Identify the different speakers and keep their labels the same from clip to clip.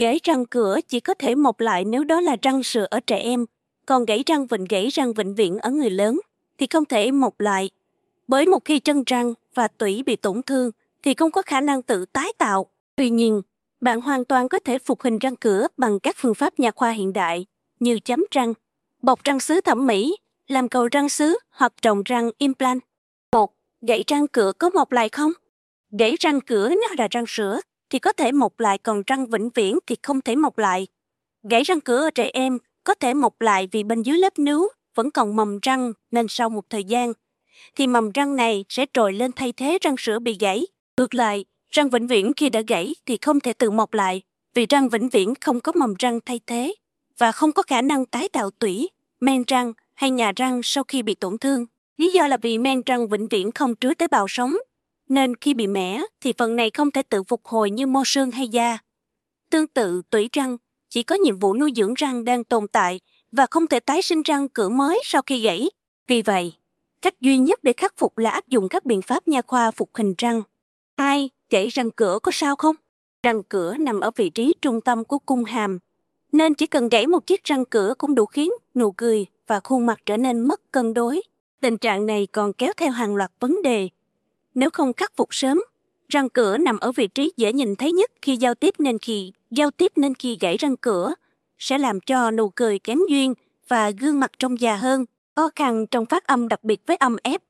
Speaker 1: Gãy răng cửa chỉ có thể mọc lại nếu đó là răng sữa ở trẻ em, còn gãy răng vĩnh viễn ở người lớn thì không thể mọc lại. Bởi một khi chân răng và tủy bị tổn thương thì không có khả năng tự tái tạo. Tuy nhiên, bạn hoàn toàn có thể phục hình răng cửa bằng các phương pháp nha khoa hiện đại như chấm răng, bọc răng sứ thẩm mỹ, làm cầu răng sứ hoặc trồng răng implant. 1. Gãy răng cửa có mọc lại không? Gãy răng cửa nếu là răng sữa thì có thể mọc lại, còn răng vĩnh viễn thì không thể mọc lại. Gãy răng cửa ở trẻ em có thể mọc lại vì bên dưới lớp nướu vẫn còn mầm răng, nên sau một thời gian thì mầm răng này sẽ trồi lên thay thế răng sữa bị gãy. Ngược lại, răng vĩnh viễn khi đã gãy thì không thể tự mọc lại vì răng vĩnh viễn không có mầm răng thay thế và không có khả năng tái tạo tủy, men răng hay nhà răng sau khi bị tổn thương. Lý do là vì men răng vĩnh viễn không chứa tế bào sống, nên khi bị mẻ thì phần này không thể tự phục hồi như mô xương hay da. Tương tự, tủy răng chỉ có nhiệm vụ nuôi dưỡng răng đang tồn tại và không thể tái sinh răng cửa mới sau khi gãy. Vì vậy, cách duy nhất để khắc phục là áp dụng các biện pháp nha khoa phục hình răng. 2. Gãy răng cửa có sao không? Răng cửa nằm ở vị trí trung tâm của cung hàm, nên chỉ cần gãy một chiếc răng cửa cũng đủ khiến nụ cười và khuôn mặt trở nên mất cân đối. Tình trạng này còn kéo theo hàng loạt vấn đề. Nếu không khắc phục sớm, răng cửa nằm ở vị trí dễ nhìn thấy nhất khi giao tiếp nên khi gãy răng cửa sẽ làm cho nụ cười kém duyên và gương mặt trông già hơn. Khó khăn trong phát âm, đặc biệt với âm ép,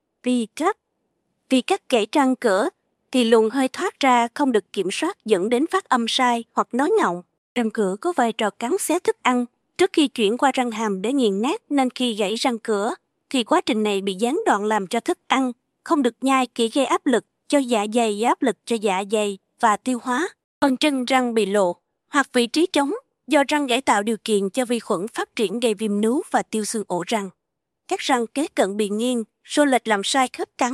Speaker 1: vì các gãy răng cửa thì luồng hơi thoát ra không được kiểm soát dẫn đến phát âm sai hoặc nói ngọng. Răng cửa có vai trò cắn xé thức ăn trước khi chuyển qua răng hàm để nghiền nát, nên khi gãy răng cửa thì quá trình này bị gián đoạn làm cho thức ăn không được nhai kỹ, gây áp lực cho dạ dày, áp lực cho dạ dày và tiêu hóa. Phần chân răng bị lộ hoặc vị trí trống do răng gãy tạo điều kiện cho vi khuẩn phát triển, gây viêm nướu và tiêu xương ổ răng. Các răng kế cận bị nghiêng, xô lệch làm sai khớp cắn.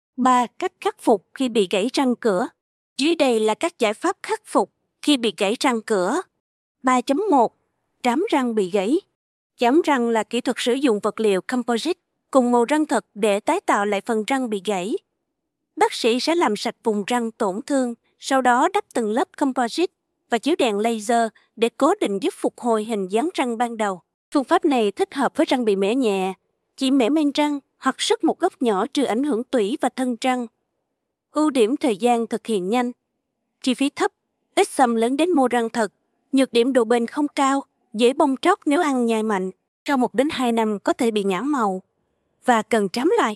Speaker 1: 3. Cách khắc phục khi bị gãy răng cửa. Dưới đây là các giải pháp khắc phục khi bị gãy răng cửa. 3.1. Trám răng bị gãy. Trám răng là kỹ thuật sử dụng vật liệu composite cùng màu răng thật để tái tạo lại phần răng bị gãy. Bác sĩ sẽ làm sạch vùng răng tổn thương, sau đó đắp từng lớp composite và chiếu đèn laser để cố định, giúp phục hồi hình dáng răng ban đầu. Phương pháp này thích hợp với răng bị mẻ nhẹ, chỉ mẻ men răng hoặc sứt một góc nhỏ, trừ ảnh hưởng tủy và thân răng. Ưu điểm: thời gian thực hiện nhanh, chi phí thấp, ít xâm lấn đến mô răng thật. Nhược điểm: độ bền không cao, dễ bong tróc nếu ăn nhai mạnh. Sau 1 đến 2 năm có thể bị ngã màu và cần trám lại.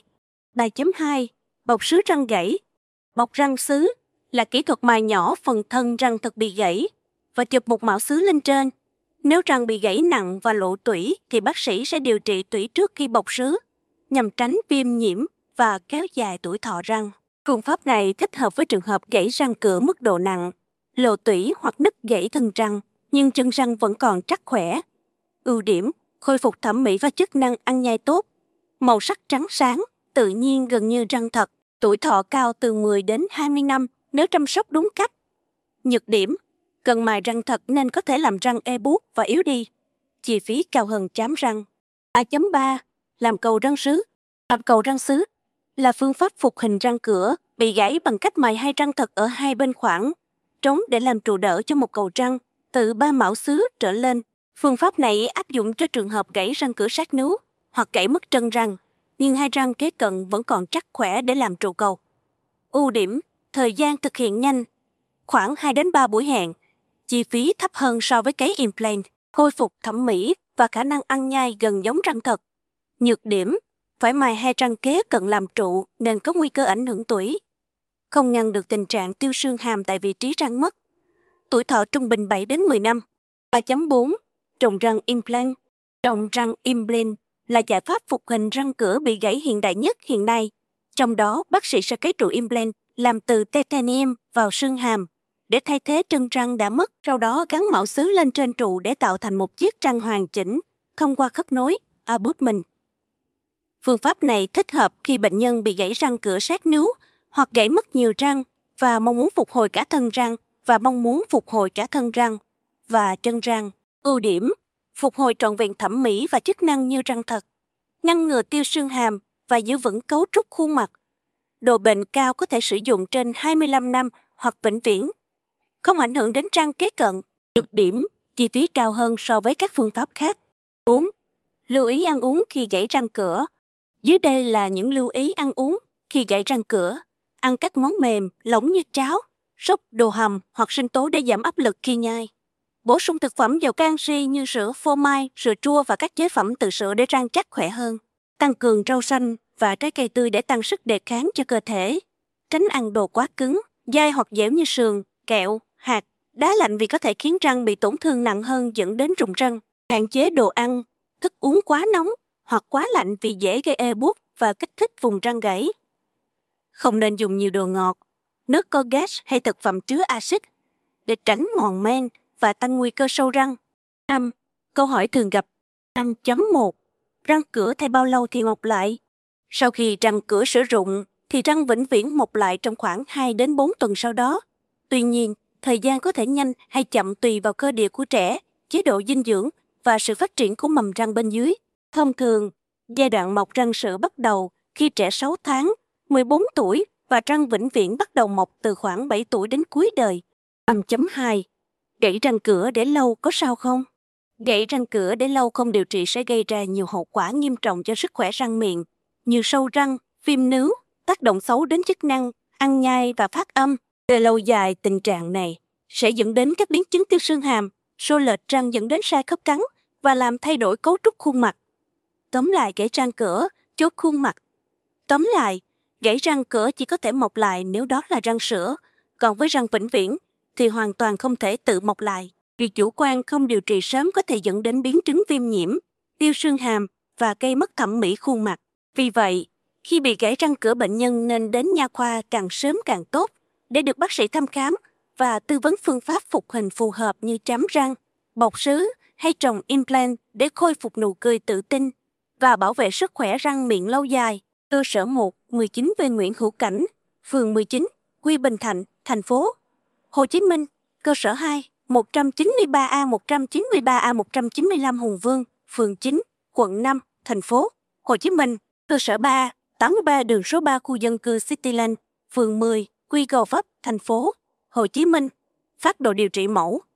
Speaker 1: 3.2. Bọc sứ răng gãy. Bọc răng sứ là kỹ thuật mài nhỏ phần thân răng thật bị gãy và chụp một mảo sứ lên trên. Nếu răng bị gãy nặng và lộ tủy thì bác sĩ sẽ điều trị tủy trước khi bọc sứ nhằm tránh viêm nhiễm và kéo dài tuổi thọ răng. Phương pháp này thích hợp với trường hợp gãy răng cửa mức độ nặng, lộ tủy hoặc nứt gãy thân răng nhưng chân răng vẫn còn chắc khỏe. Ưu điểm: khôi phục thẩm mỹ và chức năng ăn nhai tốt, màu sắc trắng sáng, tự nhiên gần như răng thật, tuổi thọ cao từ 10 đến 20 năm nếu chăm sóc đúng cách. Nhược điểm: cần mài răng thật nên có thể làm răng ê buốt và yếu đi, chi phí cao hơn trám răng. 3.3. Làm cầu răng sứ. Làm cầu răng sứ là phương pháp phục hình răng cửa bị gãy bằng cách mài hai răng thật ở hai bên khoảng trống để làm trụ đỡ cho một cầu răng từ 3 mảo sứ trở lên. Phương pháp này áp dụng cho trường hợp gãy răng cửa sát nướu hoặc gãy mất chân răng, nhưng hai răng kế cận vẫn còn chắc khỏe để làm trụ cầu. Ưu điểm: thời gian thực hiện nhanh, khoảng 2 đến 3 buổi hẹn, chi phí thấp hơn so với cấy implant, khôi phục thẩm mỹ và khả năng ăn nhai gần giống răng thật. Nhược điểm: phải mài hai răng kế cận làm trụ nên có nguy cơ ảnh hưởng tủy, không ngăn được tình trạng tiêu xương hàm tại vị trí răng mất. Tuổi thọ trung bình 7 đến 10 năm. 3.4. Trồng răng implant. Trồng răng implant là giải pháp phục hình răng cửa bị gãy hiện đại nhất hiện nay. Trong đó, bác sĩ sẽ cấy trụ implant làm từ titanium vào xương hàm để thay thế chân răng đã mất, sau đó gắn mão sứ lên trên trụ để tạo thành một chiếc răng hoàn chỉnh thông qua khớp nối abutment. Phương pháp này thích hợp khi bệnh nhân bị gãy răng cửa sát nướu hoặc gãy mất nhiều răng và mong muốn phục hồi cả thân răng và chân răng. Ưu điểm: phục hồi trọn vẹn thẩm mỹ và chức năng như răng thật, ngăn ngừa tiêu xương hàm và giữ vững cấu trúc khuôn mặt. Độ bền cao, có thể sử dụng trên 25 năm hoặc vĩnh viễn, không ảnh hưởng đến răng kế cận. Được điểm, chi phí cao hơn so với các phương pháp khác. 4. Lưu ý ăn uống khi gãy răng cửa. Dưới đây là những lưu ý ăn uống khi gãy răng cửa. Ăn các món mềm, lỏng như cháo, súp, đồ hầm hoặc sinh tố để giảm áp lực khi nhai. Bổ sung thực phẩm giàu canxi như sữa, phô mai, sữa chua và các chế phẩm từ sữa để răng chắc khỏe hơn. Tăng cường rau xanh và trái cây tươi để tăng sức đề kháng cho cơ thể. Tránh ăn đồ quá cứng, dai hoặc dẻo như sườn, kẹo, hạt, đá lạnh vì có thể khiến răng bị tổn thương nặng hơn dẫn đến rụng răng. Hạn chế đồ ăn, thức uống quá nóng hoặc quá lạnh vì dễ gây ê buốt và kích thích vùng răng gãy. Không nên dùng nhiều đồ ngọt, nước có gas hay thực phẩm chứa axit để tránh mòn men và tăng nguy cơ sâu răng. 5. Câu hỏi thường gặp. 5.1. Răng cửa thay bao lâu thì mọc lại? Sau khi răng cửa sử dụng, thì răng vĩnh viễn mọc lại trong khoảng 2 đến 4 tuần sau đó. Tuy nhiên, thời gian có thể nhanh hay chậm tùy vào cơ địa của trẻ, chế độ dinh dưỡng và sự phát triển của mầm răng bên dưới. Thông thường, giai đoạn mọc răng sữa bắt đầu khi trẻ 6 tháng, 14 tuổi và răng vĩnh viễn bắt đầu mọc từ khoảng 7 tuổi đến cuối đời. 5.2. Gãy răng cửa để lâu có sao không? Gãy răng cửa để lâu không điều trị sẽ gây ra nhiều hậu quả nghiêm trọng cho sức khỏe răng miệng, như sâu răng, viêm nướu, tác động xấu đến chức năng, ăn nhai và phát âm. Về lâu dài, tình trạng này sẽ dẫn đến các biến chứng tiêu xương hàm, xô lệch răng dẫn đến sai khớp cắn và làm thay đổi cấu trúc khuôn mặt. Tóm lại, gãy răng cửa, chốt khuôn mặt. Tóm lại, gãy răng cửa chỉ có thể mọc lại nếu đó là răng sữa, còn với răng vĩnh viễn thì hoàn toàn không thể tự mọc lại. Việc chủ quan không điều trị sớm có thể dẫn đến biến chứng viêm nhiễm, tiêu xương hàm và gây mất thẩm mỹ khuôn mặt. Vì vậy, khi bị gãy răng cửa, bệnh nhân nên đến nha khoa càng sớm càng tốt để được bác sĩ thăm khám và tư vấn phương pháp phục hình phù hợp như chám răng, bọc sứ hay trồng implant để khôi phục nụ cười tự tin và bảo vệ sức khỏe răng miệng lâu dài. Cơ sở 1, 19 V Nguyễn Hữu Cảnh, phường 19, Quy Bình Thạnh, thành phố Hồ Chí Minh. Cơ sở 2, 193A, 193A, 195 Hùng Vương, phường 9, quận 5, thành phố Hồ Chí Minh. Cơ sở 3, 83 đường số 3 khu dân cư Cityland, phường 10, Quy Gò Vấp, thành phố Hồ Chí Minh. Phác đồ điều trị mẫu.